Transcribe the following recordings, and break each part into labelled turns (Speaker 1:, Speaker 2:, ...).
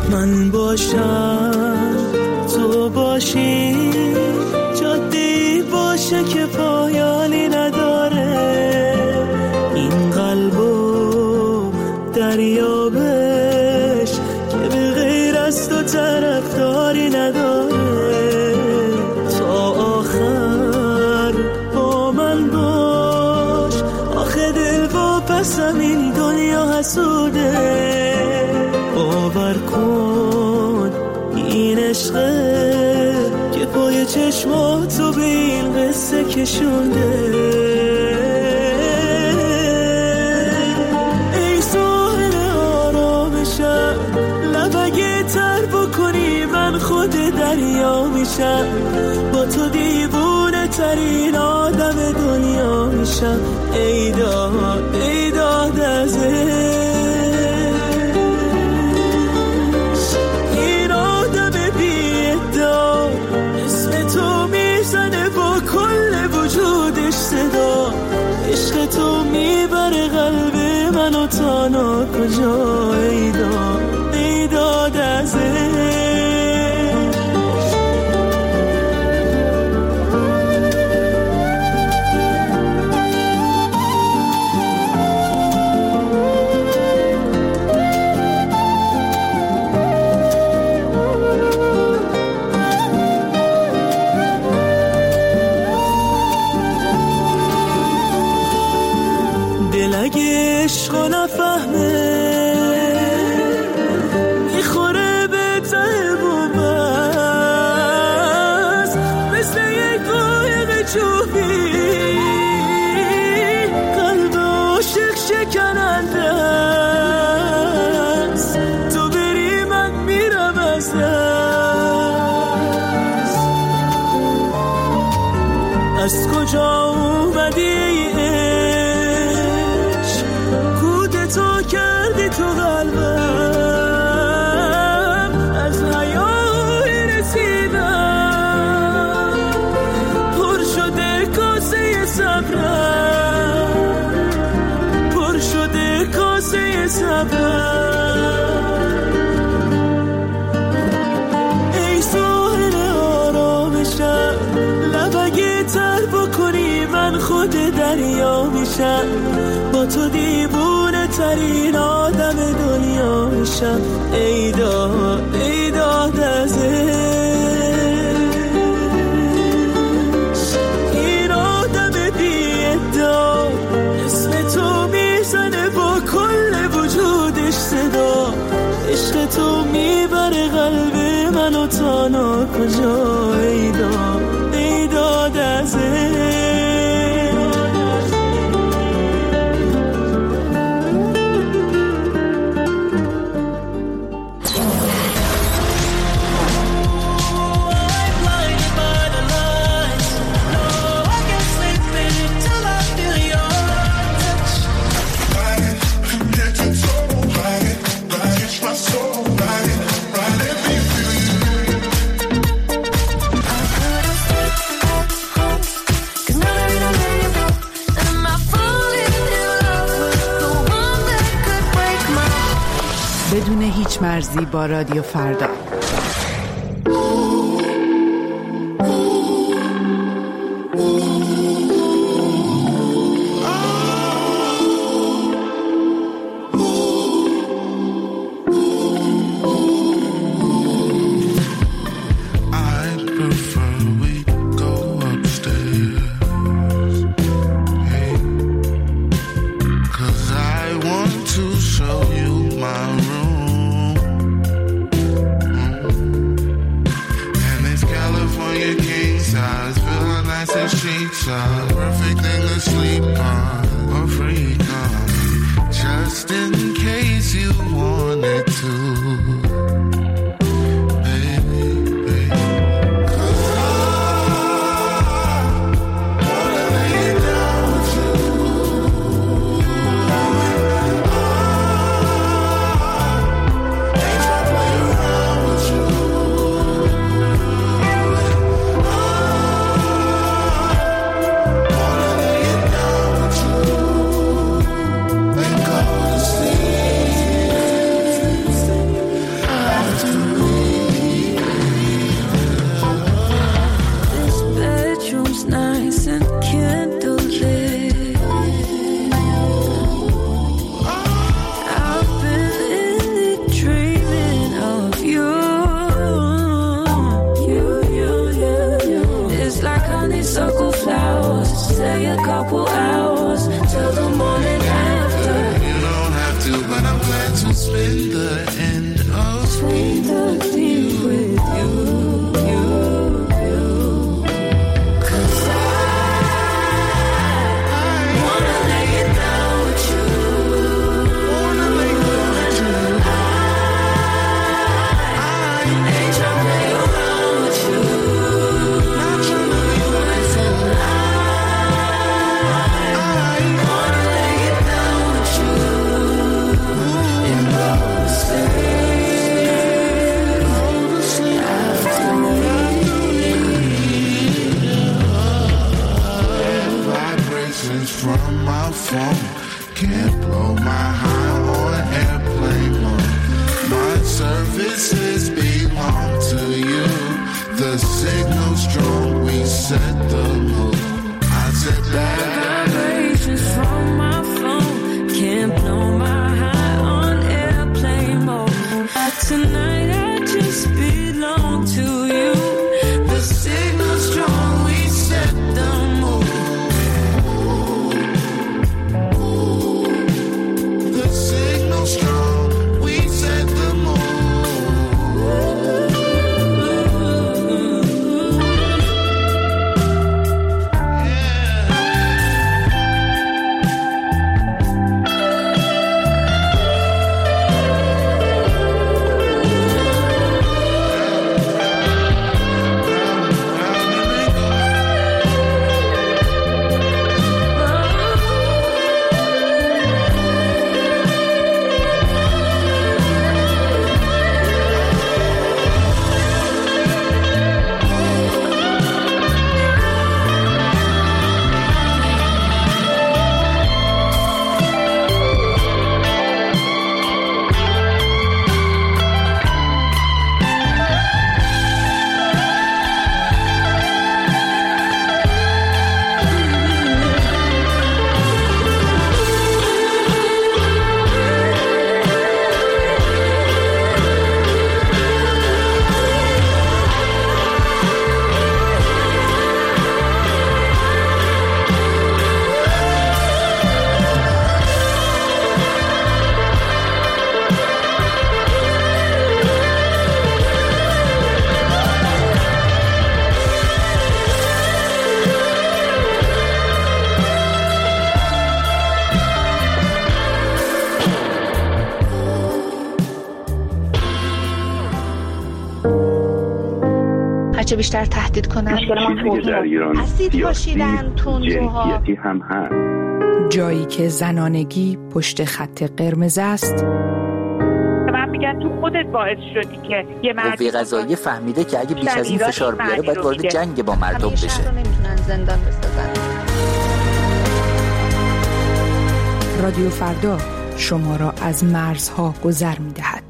Speaker 1: من باشم تو باشی، جاده‌ای باشه که پایانی نداره، این قلبو دریابش که به غیر از تو طرفداری نداره. تا آخر با من باش، آخه دل با پسم این دنیا حسوده. باور کن این عشقه که پای چشماتو به این قصه کشونده. ای ساحل آرامشم، لب اگه تر بکنی من خود دریا میشم، با تو دیوونه ترین آدم دنیا میشم. ای داد ای داد از عشق تو میبره قلب منو تا ناکجا. ای داد ای داد از عشقو نفهمه، میخوره به ته بومست، مثل یک قایق چوبی قلب عاشق شکننده است. تو بری من میرم از دست. از کجا اومدی تو قلبم، از حیای رسیدم پر شده کاسه صبرم، پر شده کاسه صبرم. ای ساحل آرامشم، لب اگه تر بکنی من خود دریا میشم، با تو دیوونه ترین آدم دنیا میشم. ای داد ای داد از این آدم بی ادعا، اسم تو میزنه با کل وجودش صدا. عشق تو میبره قلب منو تا ناکجا. ای داد ای داد از
Speaker 2: بدون هیچ مرزی با رادیو فردا.
Speaker 3: phone. Can't blow my high on airplane mode. My services belong to you. The signal strong, we set the mood. I said that
Speaker 1: vibrations from my phone can't blow my high on airplane mode. Tonight I just belong to you. The signal strong, we set the mood.
Speaker 3: the signal strong, we set the mood.
Speaker 4: هرچه بیشتر تهدید کنن اسید پاشیدن تندروها
Speaker 5: هم هست.
Speaker 2: جایی که زنانگی پشت خط قرمز است.
Speaker 6: من میگن تو خودت باعث شدی که یه
Speaker 7: قوه قضاییه فهمیده که اگه بیش از این فشار بیاره باید وارد جنگ با مردم بشه.
Speaker 4: همیشه رو نمیتونن زندان بسازن.
Speaker 2: رادیو فردا شما را از مرزها گذر می‌دهد.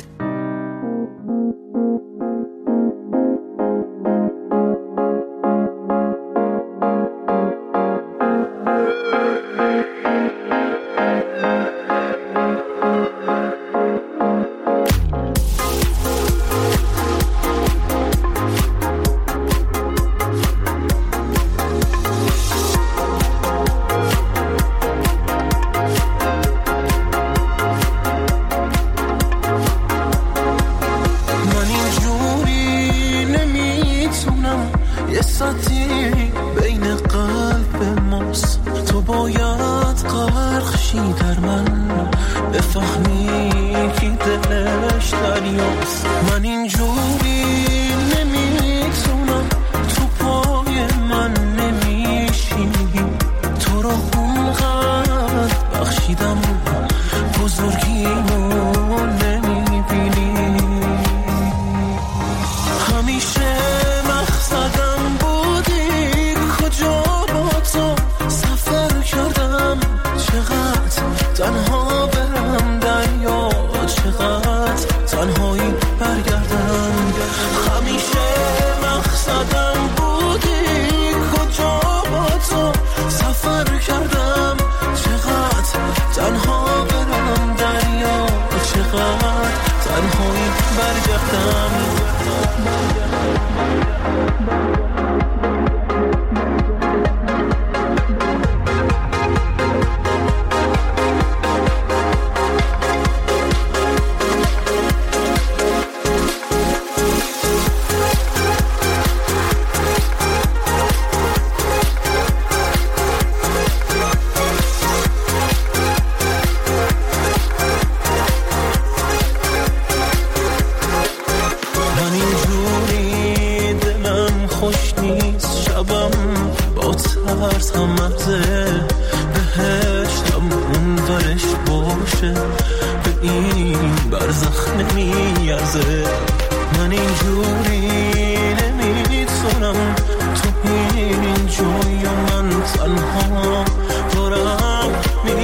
Speaker 1: تنها دارم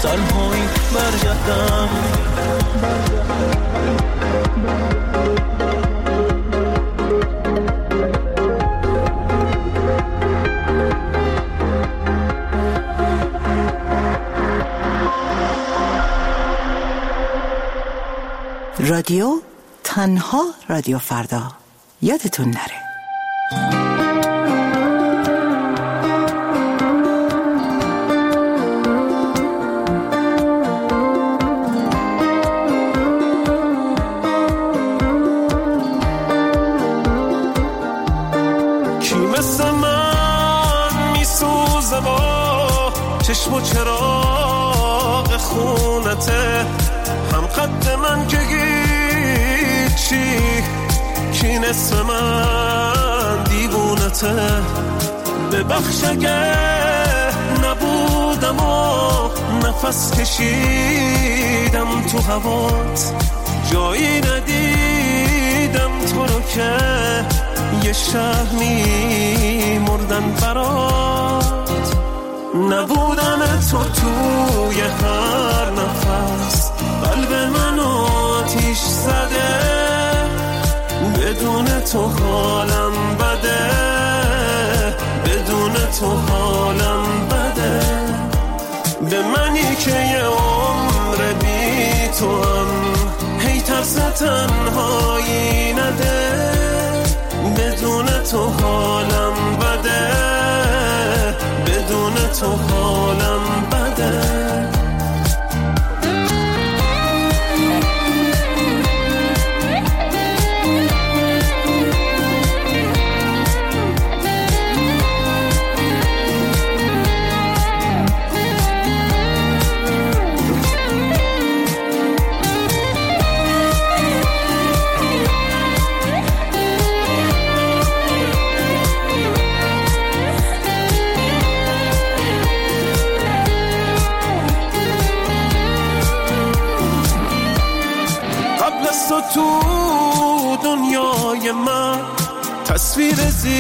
Speaker 1: تنهایی برگردم.
Speaker 5: رادیو تنها رادیو فردا، یادتون نره.
Speaker 1: کی مثل من میسوزه با چشم و چراغ خونته، هم قد من که هیچی، کی نصف من دیوونته. ببخش اگه نبودم و نفس کشیدم تو هوات، جایی ندیدم تو رو که یه شهر میمردن برات. نبودن تو توی هر نفس قلب منو آتیش زده، بدون تو حالم بده، بدون تو حالم بده. به منی که یه عمر بی تو هم هی ترس تنهایی نده، بدون تو حالم بده، بدون تو حالم بده. تو دنیای من تصویر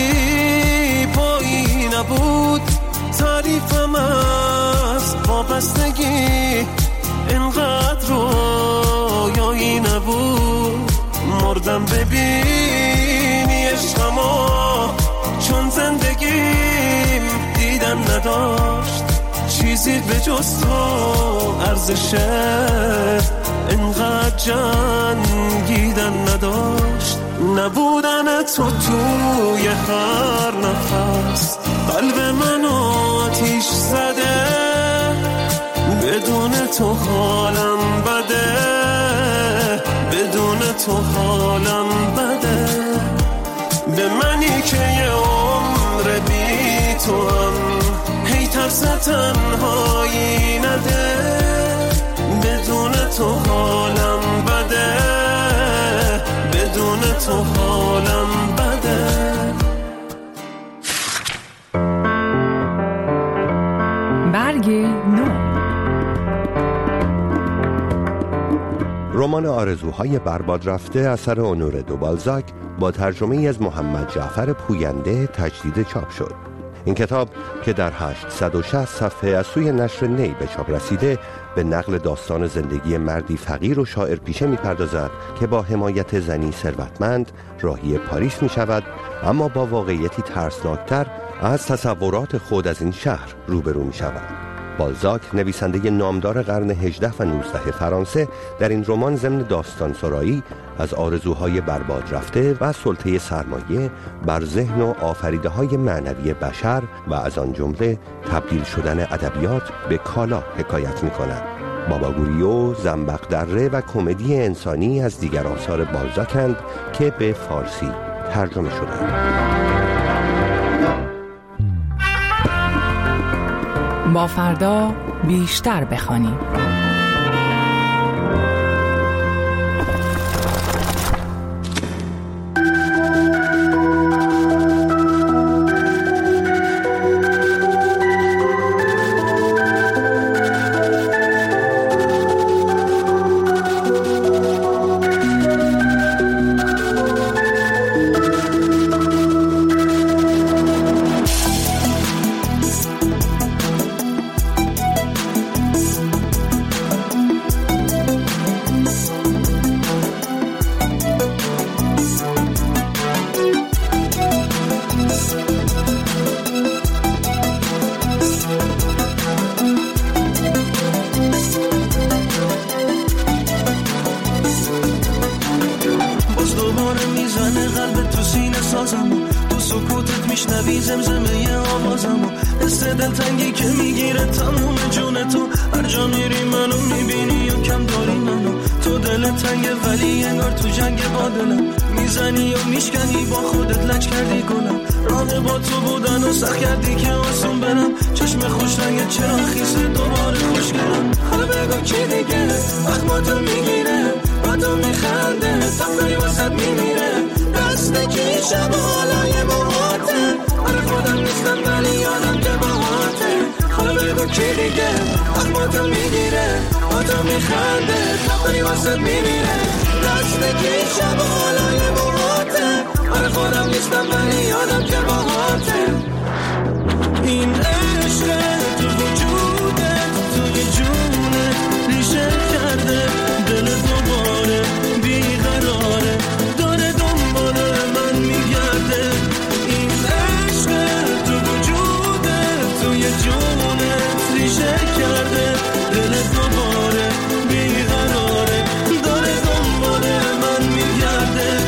Speaker 1: زیبایی نبود، تعریفم از وابستگی اینقدر رویایی نبود. مردم ببینی عشقمو، چون زندگیم دیدن نداشت، چیزی به جز تو ارزشه اینقدر جنگیدن نداشت. نبودن تو توی هر نفس قلب منو آتیش زده، بدون تو حالم بده، بدون تو حالم بده. به منی که یه عمر بی تو هم هی ترس تنهایی نده، بدون تو حالم بده، بدون تو حالم بده.
Speaker 2: برگ نو.
Speaker 8: رمان آرزوهای برباد رفته اثر اونور دو بالزاک با ترجمه از محمد جعفر پوینده تجدید چاپ شد. این کتاب که در 860 صفحه از سوی نشر نی به چاپ رسیده، به نقل داستان زندگی مردی فقیر و شاعر پیشه می‌پردازد که با حمایت زنی ثروتمند راهی پاریس می‌شود، اما با واقعیتی ترسناکتر از تصورات خود از این شهر روبرو می‌شود. بالزاک، نویسنده نامدار قرن 18 و 19 فرانسه، در این رمان ضمن داستان سرایی از آرزوهای برباد رفته و سلطه سرمایه بر ذهن و آفریده‌های معنوی بشر و از آن جمله تبدیل شدن ادبیات به کالا حکایت می‌کند. بابا گوریو، زنبق دره و کمدی انسانی از دیگر آثار بالزاکند که به فارسی ترجمه شدند.
Speaker 2: با فردا بیشتر بخوانیم.
Speaker 1: میشنوی زمزمه آوازمو، حس دلتنگی که میگیره تموم جون تو. هر جا میری منو میبینی و کم داری منو، تو دل تنگه ولی انگار تو جنگ با دلم، میزنی و میشکنی با خودت لج کردی گلم. راه با تو بودن و سخت کردی که آسون برم، چشم خوش رنگ چرا خیسه دوباره خوشگلم. حالا بگو کی دیگه وقت با تو میگیره، با تو میخنده تفری واسد میمیره، دست کی شب و حالای موهاته، آره خودم نیستم ولی یادم که باهاته. حالا بگو کی دیگه وقت با تو میگیره، با تو میخنده تفری واسد میمیره، دست کی شب و حالای موهاته، آره خودم نیستم ولی یادم که باهاته. این عشق تو وجودت توی جونت ریشه کرده، دل دوباره بیقراره داره دنبال من میگرده. این عشق تو وجودت توی جونت ریشه کرده، دل دوباره بیقراره داره دنبال من میگرده.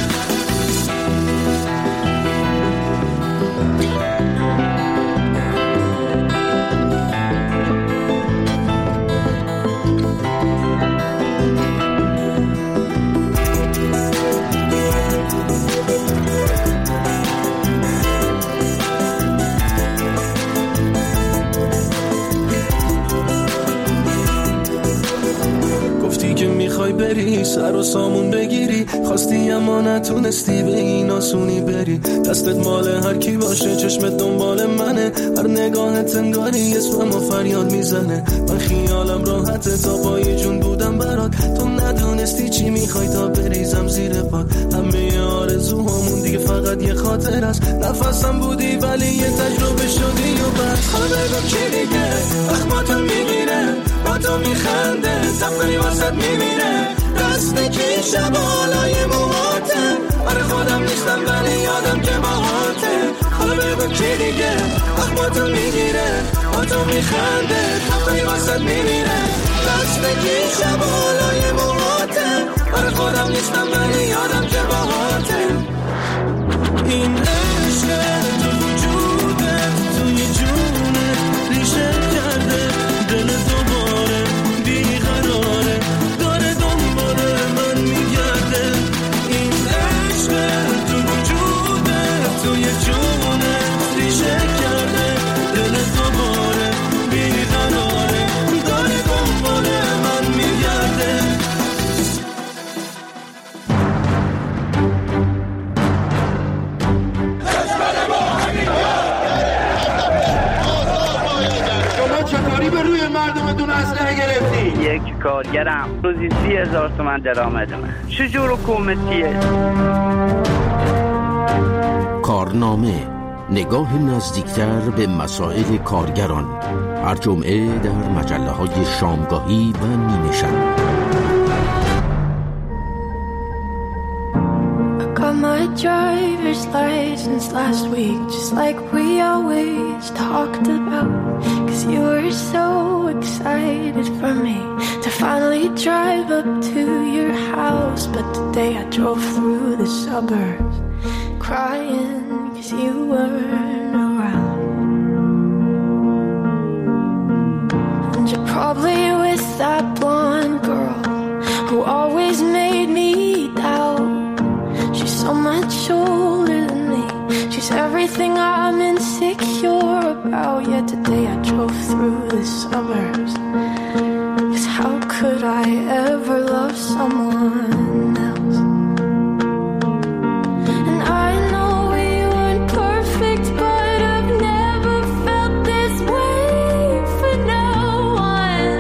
Speaker 1: بری سر و سامون بگیری، خواستی اما نتونستی به این آسونی بری، دستت مال هر کی باشه چشمت دنبال منه، هر نگاهت انگاری اسممو فریاد میزنه. من خیالم راحته تا پای جون بودم برات، تو ندونستی چی میخوای تا بریزم زیر پات. همه آرزوهامون دیگه فقط یه خاطر است، نفسم بودی ولی یه تجربه شدی و بس. حالا بگو کی دیگه وقت با تو میگیره، با تو میخنده تفری واسد میمیره، دست کی شب حالای موهاته، آره خودم نیستم ولی یادم که باهاته. حالا بگو کی دیگه وقت با تو میگیره، با تو میخنده تفری واسد میمیره، دست کی شب حالای موهاته، آره خودم نیستم ولی یادم که باهاته. این عشق تو وجودت توی جونت ریشه کرده، دل دوباره بیقراره داره دنبال من میگرده. این عشق تو وجودت توی جونت ریشه کرده، دل دوباره بیقراره داره دنبال من میگرده.
Speaker 9: به روی مردمتون اسلحه گرفتی؟
Speaker 10: یک کارگرم روزی 30,000 تومان درآمد من. چجور حکومتیه؟
Speaker 11: کارنامه، نگاه نزدیکتر به مسائل کارگران، هر جمعه در مجله‌های شامگاهی و نیمه شب.
Speaker 12: My driver's license last week, just like we always talked about, 'cause you were so excited for me to finally drive up to your house. But today I drove through the suburbs crying 'cause you weren't around. And you're probably with that blonde girl who always made me doubt. She's so much older than me, she's everything I'm insecure about. Yet today I drove through the suburbs, 'cause how could I ever love someone else? And I know we weren't perfect, but I've never felt this way for no one.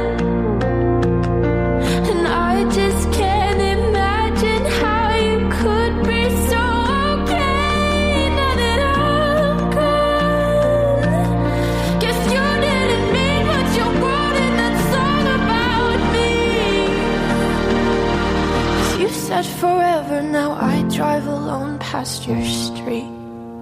Speaker 12: And I just can't imagine how you could be so okay now that I'm gone. Guess you didn't mean what you wrote in that song about me. 'Cause you said forever, now I drive alone past your street.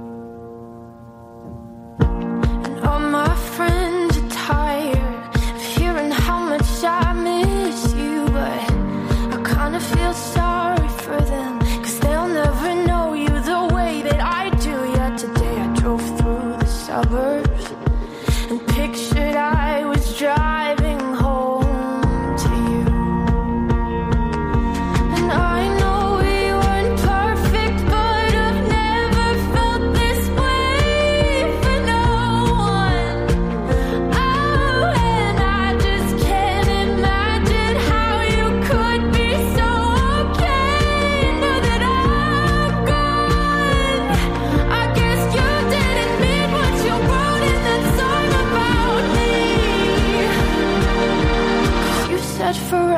Speaker 12: And all my friends are tired of hearing how much I miss you, but I kinda feel sorry for them, 'cause they'll never know you the way that I do. Yet today I drove through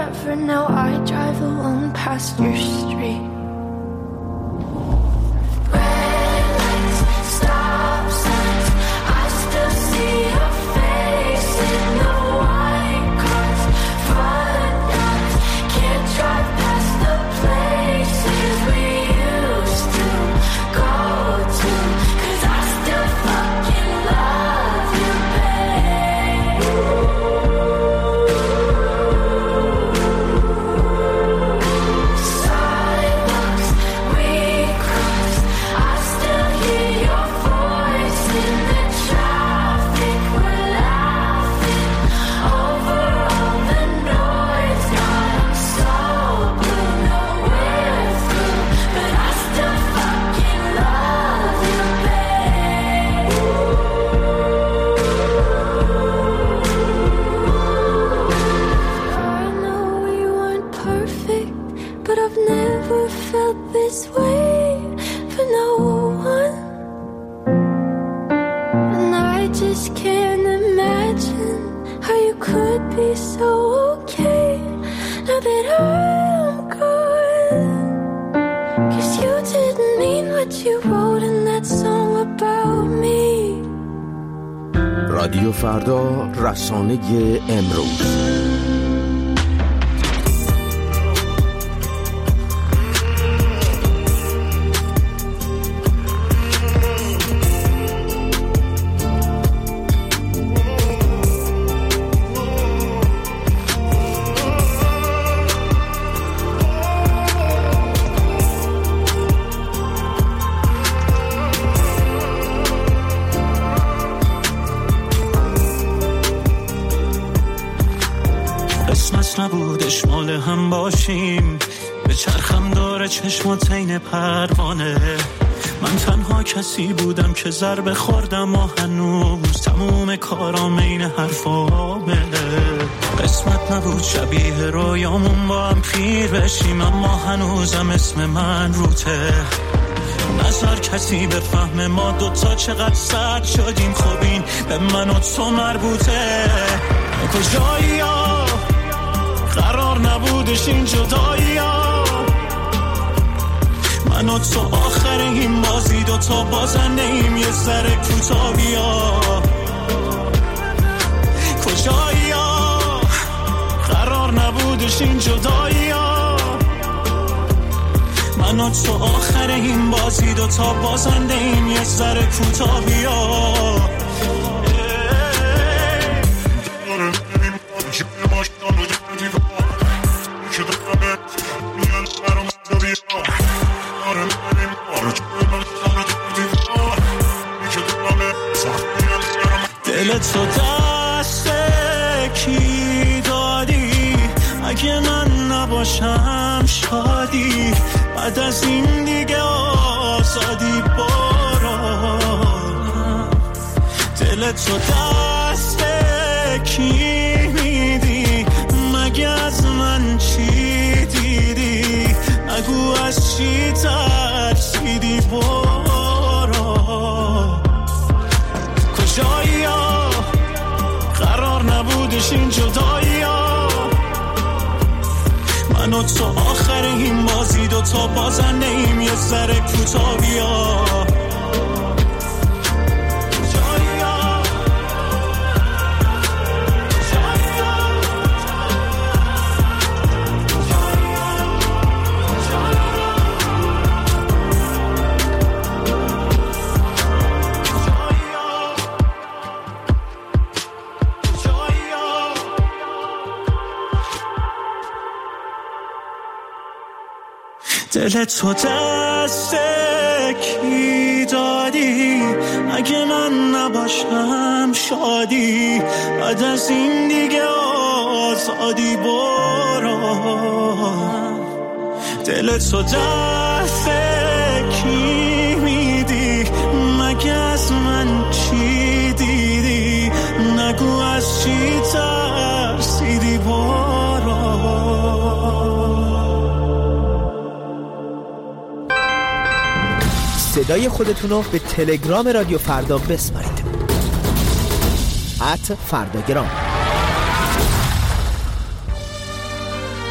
Speaker 12: forever. Now I drive alone past your street. Red lights, stop signs, I still see your face in the white cars. Front yards, can't drive past the places we used to go to, 'cause I still fucking love you, babe. Sidewalks we cross, I still hear your voice in the traffic. We're laughing over all the noise. God, I'm so blue, no we're through, but I still fucking love you, babe. I know we weren't perfect, but I've never felt this way for no one. And I just can't imagine how you could be so okay now that I'm gone. 'Cause you didn't mean what you wrote in that song about me.
Speaker 11: رادیو فردا، رسانه امروز.
Speaker 1: قسمت نبودش مال هم باشیم، به چرخم داره چشمات عین پروانه. من تنها کسی بودم که ضربه خوردم و هنوز تموم کارام این حرفامه. قسمت نبود شبیه رویامون با هم پیر بشیم، اما هنوزم اسم من روته. نظر کسی به فهم ما دوتا چقدر سرد شدیم، خب این به من و تو مربوطه. کجایی ها قرار نبودش این جدایی ها، من و تو آخر این بازی دوتا بازنده ایم، یه ذره کوتا بیا. کجایی ها قرار نبودش این جدایی ها، من و تو آخر این بازی دوتا بازنده ایم، یه ذره کوتا بیا. دل تو دست کی دادی؟ اگه من نباشم شادی، بعد از این دیگه آزادی برو. دل تو دست کی میدی؟ مگه از من چی دیدی؟ نگو از چی ترسیدی برو. کجایی ها قرار نبودش این جدایی ها، من و تو آخر این بازی دوتا بازنده ایم، یه ذره کوتا بیا. دل تو دست کی دادی؟ اگه من نباشم شادی، بعد از این دیگه آزادی برو. دل تو دست کی میدی؟ مگه از من چی دیدی؟ نگو از چی ترسیدی برو.
Speaker 13: صدای خودتونو به تلگرام رادیو فردا بسپارید. @فرداگرام.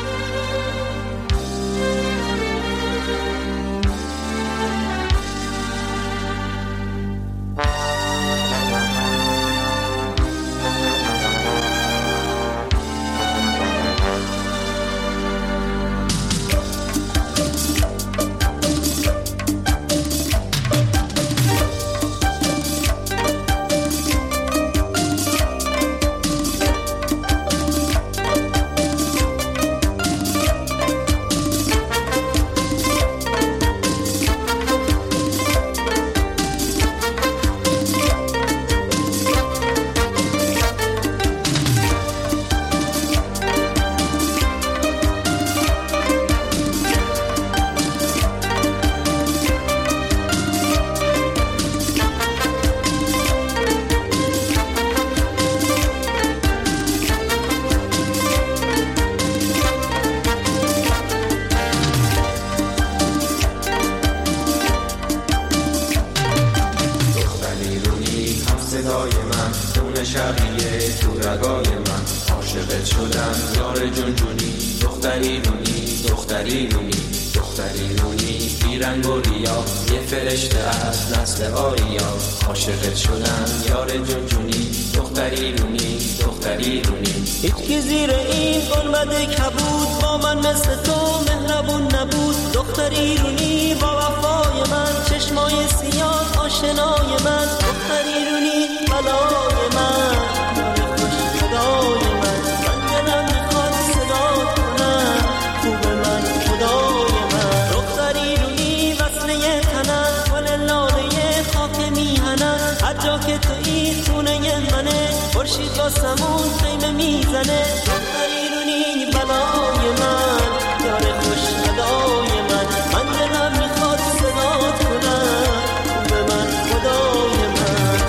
Speaker 14: شدن یار جونجونی، دختری رونی دختری رونی دختری رونی، بیرنگ و ریا یه فرشته از نسل آریا، عاشقت شدن یار جونجونی، دختری رونی دختری رونی.
Speaker 1: هیچکی زیر این گنبد کبود با من مثل تو مهربون نبود، دختری رونی با وفای من، چشمای سیاه آشنای من، دختری رونی بلای من، یار خوش خدای من، من دلم میخواد صدا کنم خوب من خدای من. دختری رونی وصله تنم گل لاله خاک میهنم، هر جا که تویی خونه منه، خورشید با سمون خیمه میزنه، دختری رونی بلای من، یار خوش خدای من، من دلم میخواد صدا کنم خوب من خدای من.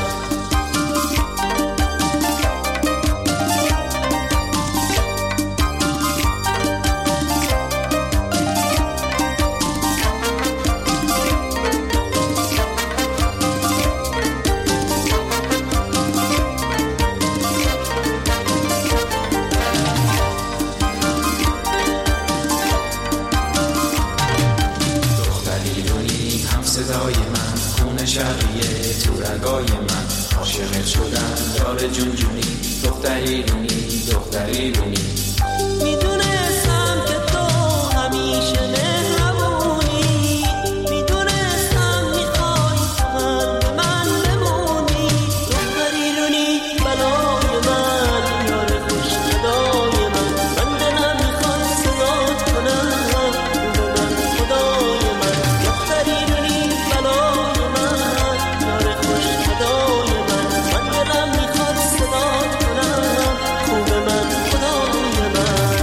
Speaker 14: صدای من خون شقیه تو رگای من، عاشقت شدن یار جونجونی، دختری رونی دختری رونی.
Speaker 1: میدونستم که تو همیشه مهربونی، میدونستم میخوای تو هم من بمونی، دختری رونی بلای من، یار خوش خدای من، من دلم میخواد صدات کنم خوب من خدای من، دختری رونی بلای من، یار خوش خدای من، من دلم میخواد صدات کنم خوب من خدای من.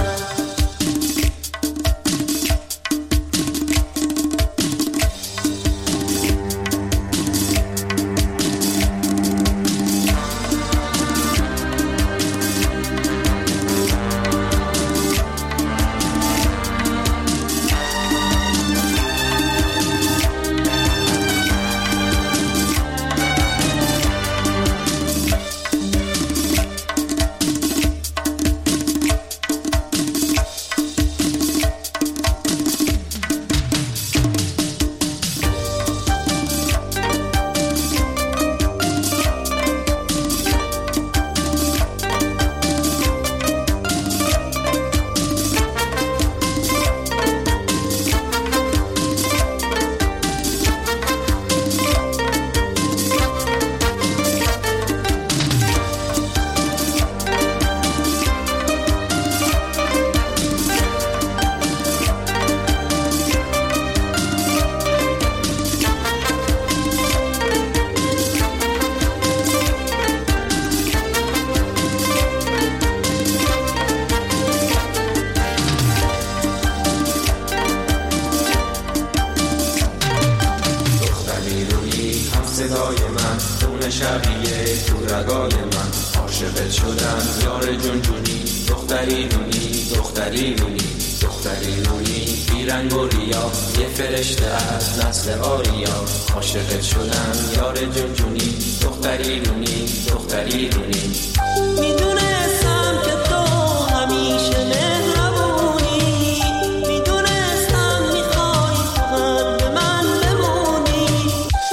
Speaker 14: صدای من خون شبیه تو رگای من، عاشقت شدن یار جونجونی، دختری رونی دختری رونی دختری رونی، بیرنگ و ریا یه فرشته از نسل آریا، عاشقت شدن یار جونجونی، دختری رونی دختری رونی.
Speaker 1: میدونستم که تو همیشه مهربونی، میدونستم میخوای فقط به من بمونی،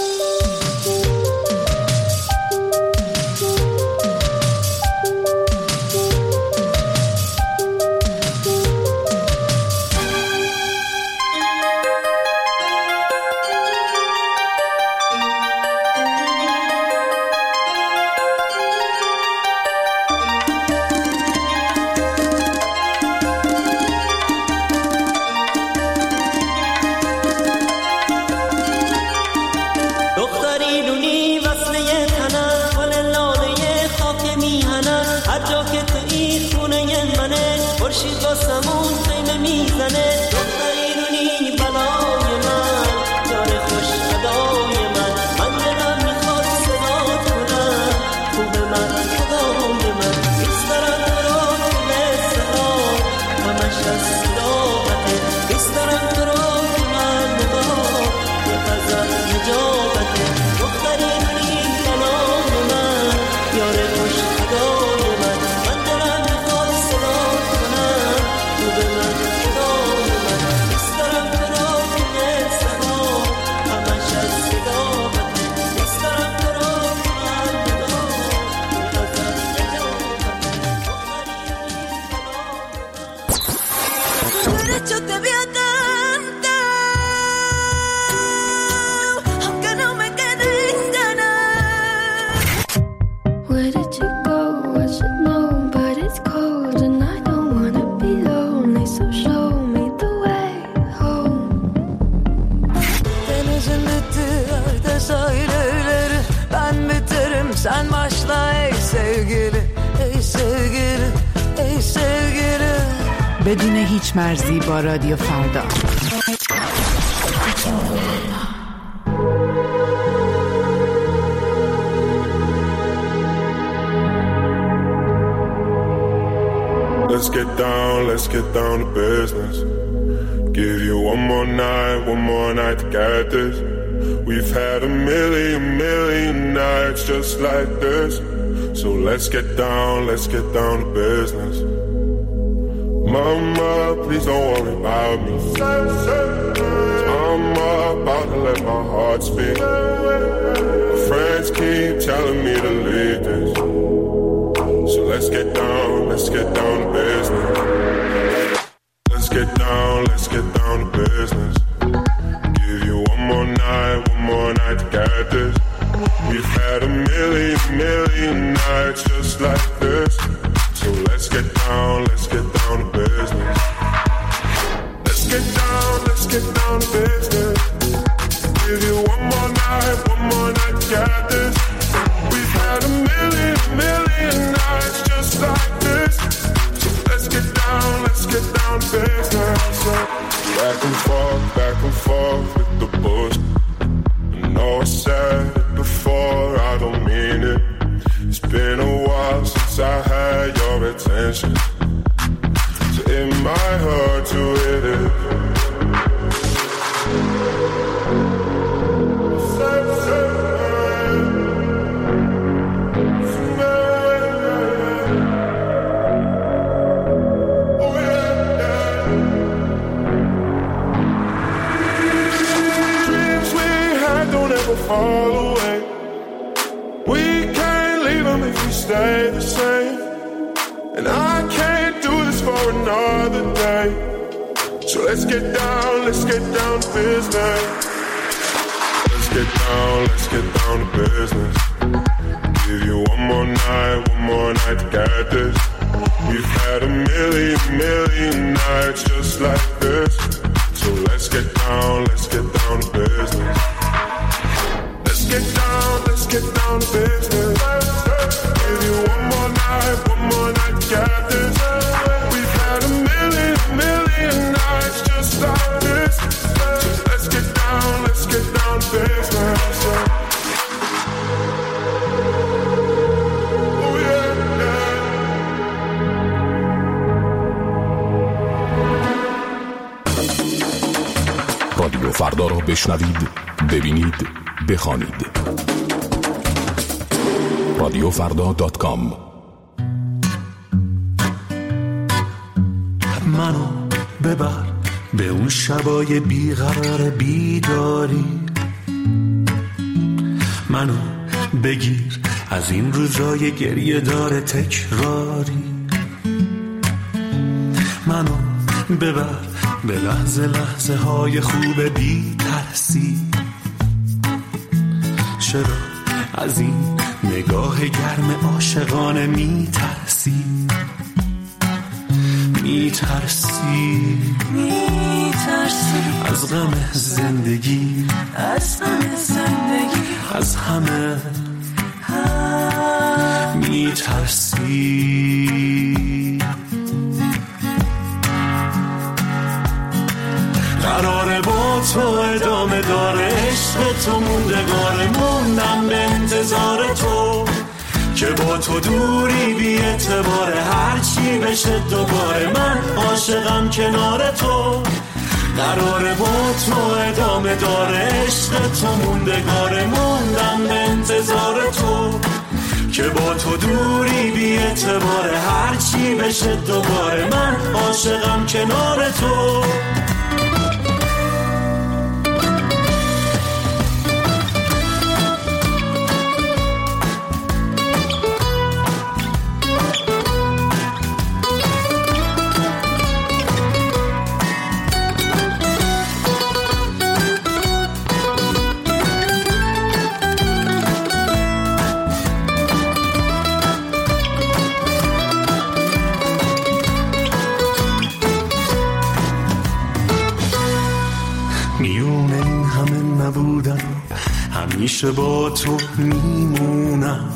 Speaker 1: خورشید با سمون خیمه میزنه، دختری رونی بلای من، یار خوش خدای من، من دلم میخواد صدات کنم خوب من خدای من. دوست دارم تو رو تو قصه ها همش از صداقته، دوست دارم تو رو تو من نگاه یه غزل نجابته، دختری رونی بلای من، یار خوش خدای من، من دلم میخواد صدات yo te voy a cantar, aunque no me queden ganas.
Speaker 12: Where did you go? I should know, but it's cold and I don't wanna be lonely, so show me the way home.
Speaker 1: Denizin bitti, de sahilleri, ben biterim, sen başla ey sevgili, ey sevgili, ey sevgili.
Speaker 2: بدون هیچ مرزی با رادیو فردا.
Speaker 15: Let's get down to business. Give you one more night to get this. We've had a million nights just like this. So let's get down to business. Mama, please don't worry about me. I'm about to let my heart speak. My friends keep telling me to leave this. So let's get down to business. Let's get down to business. Give you one more night to get this. We've had a million nights just like this. So let's get down to business. Let's get down to business. Give you one more night to get this. We've had a million nights just like this. So let's get down to business. Back and forth with the bush. I know I said it before, I don't mean it. It's been a while since I had your attention, so it might hurt to hit it. Dreams we had don't ever fall away. We can't leave them if we stay the same. And I can't do this for another day. So let's get down to business. Let's get down to business. Give you one more night to get this. We've had a million nights just like this. So let's get down to business. Let's get down to business. Give you one more night to get this. We've had a million nights just like this. So let's get down to business. Oh yeah, yeah.
Speaker 16: رادیو فردا رو بشنوید، ببینید، بخوانید. radiofrda.com.
Speaker 1: منو ببر به اون شبای بیقرار بیداری، منو بگیر از این روزای گریه داره تکراری، منو ببر به لحظه های خوب بی ترسی. چرا از این نگاه گرم عاشقانه میترسی؟ از غم زندگی، از همه میترسی. قراره با تو ادامه داره عشق تو، موندگاره موندم به انتظار تو، که با تو دوری بی اعتباره، هرچی بشه دوباره من عاشقم کنار تو. قراره با تو ادامه داره عشق تو، موندگاره موندم به انتظار تو، که با تو دوری بی اعتباره، هرچی بشه دوباره من عاشقم کنار تو. همیشه با تو میمونم،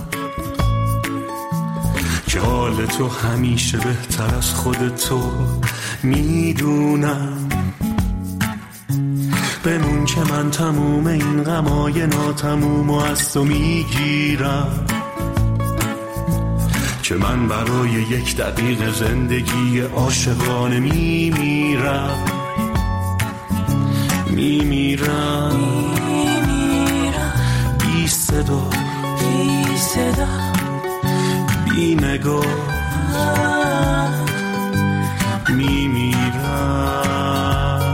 Speaker 1: که حال تو همیشه بهتر از خودتو میدونم. بمون که من تموم این غمای ناتموم و از تو میگیرم، که من برای یک دقیقه زندگی عاشقانه میمیرم. بی صدا بی نگاه میمیرم.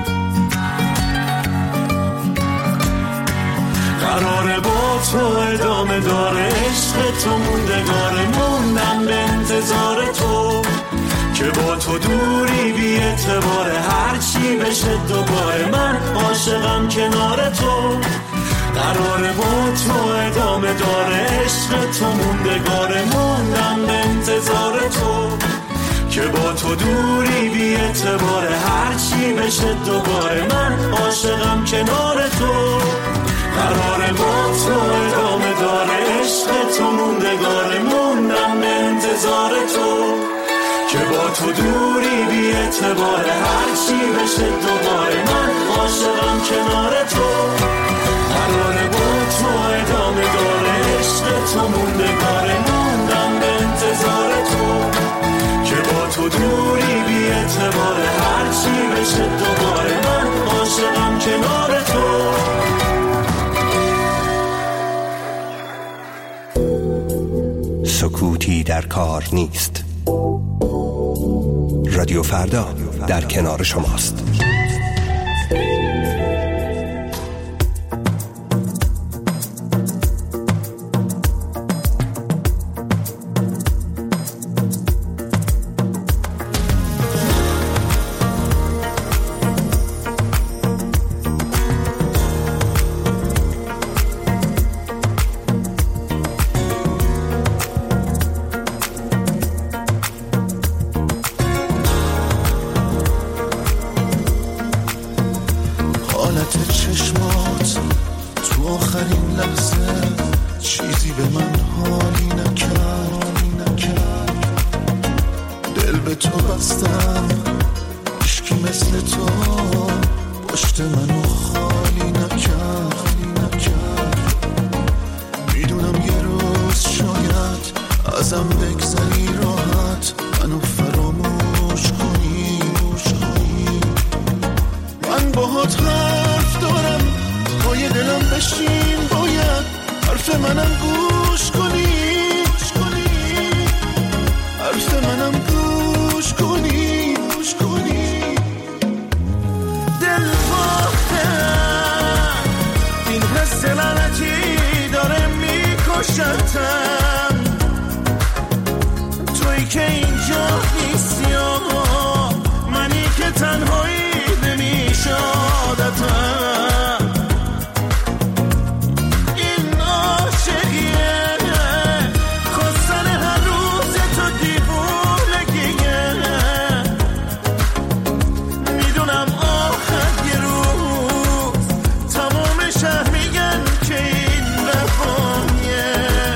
Speaker 1: قراره با تو ادامه داره عشق تو، موندگاره موندم به انتظار تو، که با تو دوری بی اعتباره هرچی بشه دوباره من عاشقم کنار تو. قراره با تو ادامه داره عشق تو، موندگاره موندم به انتظار تو، که با تو دوری بی اعتباره هرچی بشه دوباره من عاشقم کنار تو. قراره با تو ادامه داره عشق تو، موندگاره موندم به انتظار تو، که با تو دوری بی اعتباره هرچی بشه دوباره من عاشقم کنار تو. قراره با تو ادامه داره عشق تو، موندگاره موندم به انتظار تو، که با تو دوری بی اعتباره هرچی بشه دوباره من عاشقم کنار تو.
Speaker 8: سکوتی در کار نیست. رادیو فردا در کنار شماست.
Speaker 1: توی که اینجا نیستی، منی که تنهایی نمیشه عادتم. این عاشقیه خواستن هر روز تو دیوونگیه، میدونم آخر یه روز تمام شهر میگن که این وفایه.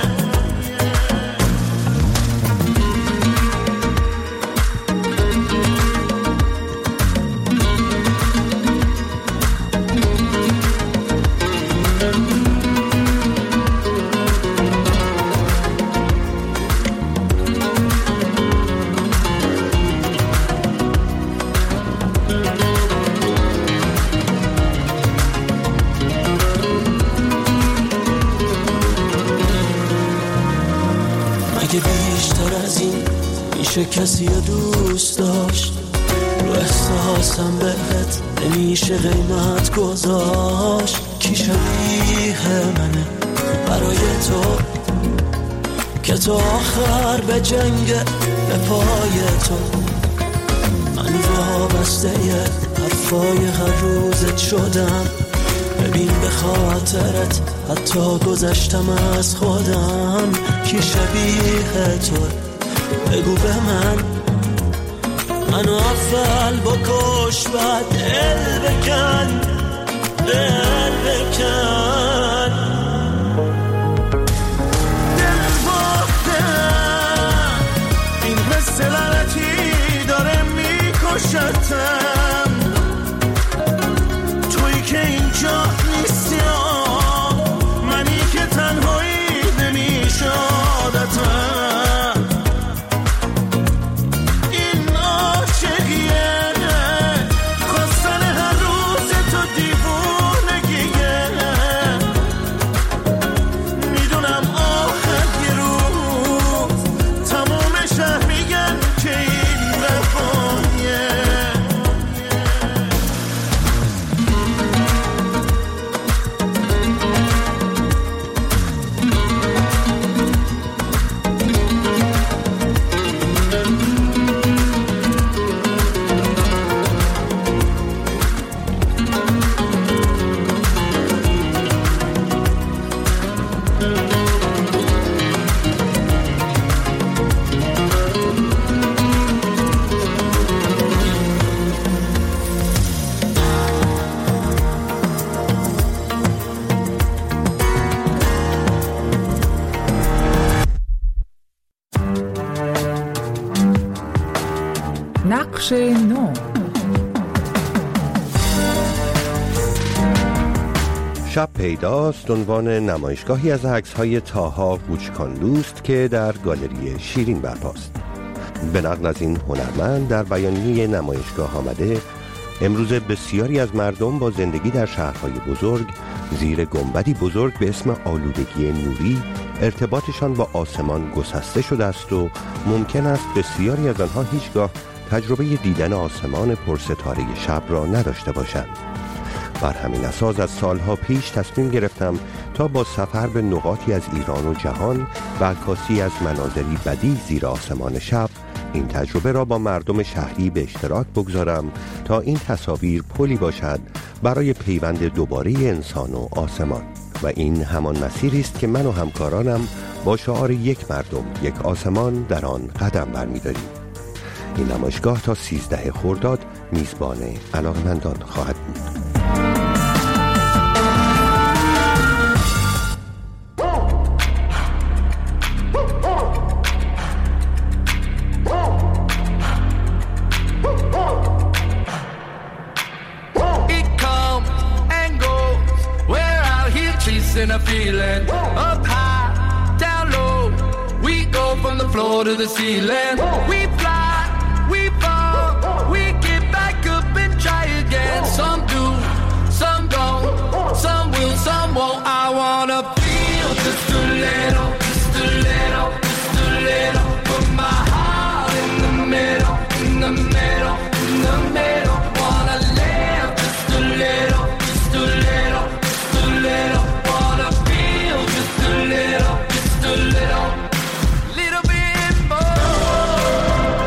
Speaker 1: اگه بیشتر از این میشه کسی رو دوست داشت، رو احساسم بهت نمیشه قیمت گذاشت. کی شبیه منه برای تو که تو آخر به جنگ به پای تو. من وابسته حرفای هر روزت شدم، ببین به خاطرت حتی گذشتم از خودم. کی شبیه تو بگو به منو اول بکش بعد دل بکن، دل بکن. باشدم تویی که اینجا نیستی منی که تنهایی نمیشه عادتم این عاشقیه خواستن هر روز تو دیوونگیه میدونم آخر یه روز تموم شهر میگن که این وفایه
Speaker 2: نقش نو.
Speaker 8: شب پیداست عنوان نمایشگاهی از عکس‌های طاها قوچکاندوست که در گالری شیرین برپاست. به نقل از این هنرمند در بیانیه نمایشگاه آمده امروز بسیاری از مردم با زندگی در شهرهای بزرگ زیر گنبدی بزرگ به اسم آلودگی نوری ارتباطشان با آسمان گسسته شده است و ممکن است بسیاری از آنها هیچگاه تجربه دیدن آسمان پرستاره شب را نداشته باشند. بر همین اساس از سالها پیش تصمیم گرفتم تا با سفر به نقاطی از ایران و جهان و عکاسی از مناظری بدیع زیر آسمان شب این تجربه را با مردم شهری به اشتراک بگذارم تا این تصاویر پلی باشد برای پیوند دوباره انسان و آسمان. و این همان مسیری است که من و همکارانم با شعار یک مردم یک آسمان در آن قدم برمی‌داریم. این نمایشگاه تا 13 خرداد میزبان علاقه‌مندان خواهد بود.
Speaker 14: A feeling up high, down low. We go from the floor to the ceiling. We fly, we fall, we get back up and try again. Some do, some don't, some will, some won't. I wanna feel just a little, just a little, just a little. Put my heart in the middle, in the middle, in the middle. Wanna live just a little, just a little, just a little. Little bit more.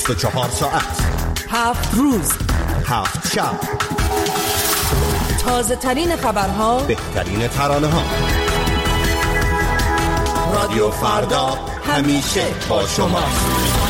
Speaker 17: 24 ساعت
Speaker 18: 7 روز
Speaker 17: 7 شب،
Speaker 18: تازه ترین خبرها،
Speaker 17: بهترین ترانه ها. رادیو فردا همیشه با شماست.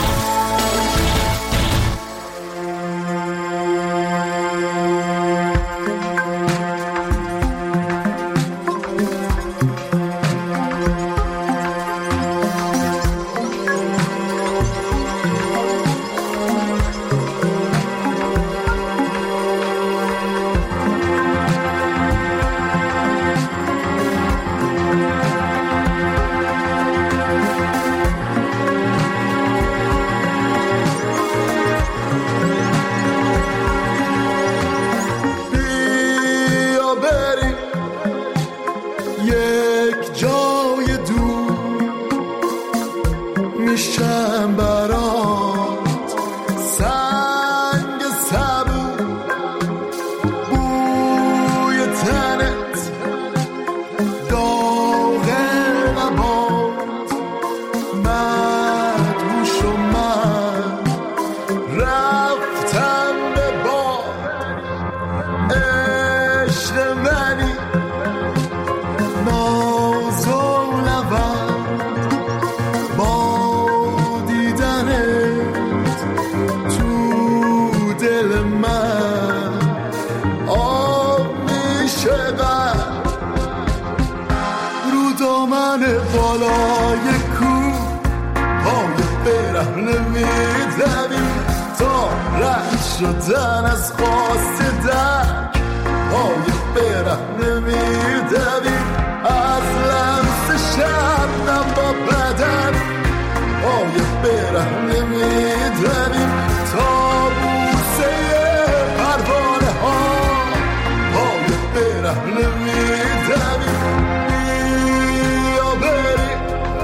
Speaker 19: شدن از خواست درک پای برهنه میدویم از لمس شبنم با بدن پای برهنه میدویم تا بوسه پروانه ها پای برهنه میدویم بیا بریم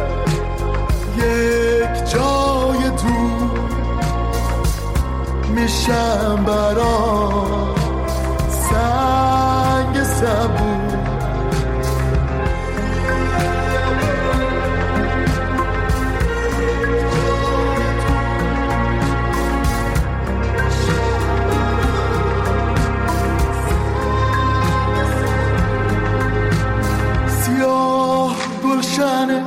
Speaker 19: یک جای دور میشم برا سنگ صبور سیاه گلشن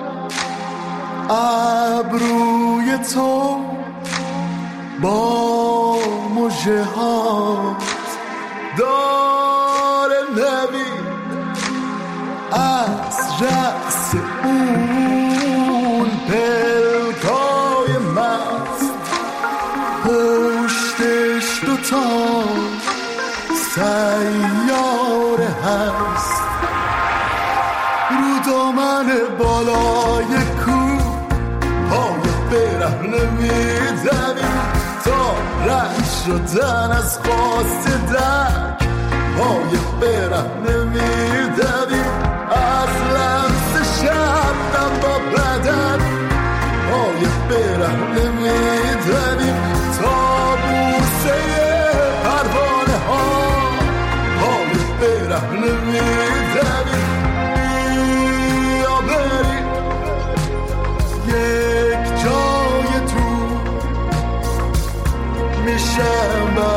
Speaker 19: ابروی تو با مژه هات داره نوید از رقص اون پلکای مست پشتش دوتا سیاره هست رو دامن بالای کوه پای برهنه میدویم تا رنگ شدن از خواست درک پای برهنه میدویم از لمس شبنم با بدن پای برهنه میدویم تا بوسه پروانه ها پای برهنه میدویم بیا بریم یک جای تو میشم